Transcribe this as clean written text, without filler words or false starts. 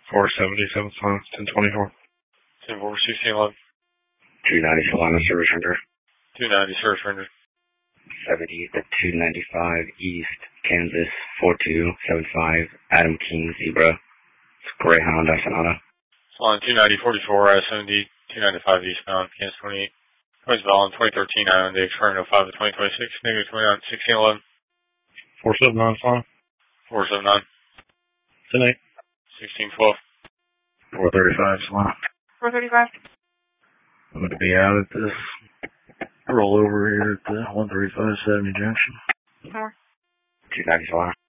477 Solana, 1024. 10-4, 1611. 290 Solana, service render. 290, service render. 70 to 295 East, Kansas, 4275, Adam King, Zebra. It's Greyhound, Sonata. Solana 290, 44, I-70, 295 eastbound, Kansas 28. Noise Vallon 2013, Island X, current 05 to 2026, negative 29, 1611. 479 Solana. 479. 10-8. 1612. 435 Solana. 435. I'm going to be out at this rollover here at the 13570 junction. 4. 290 Solana.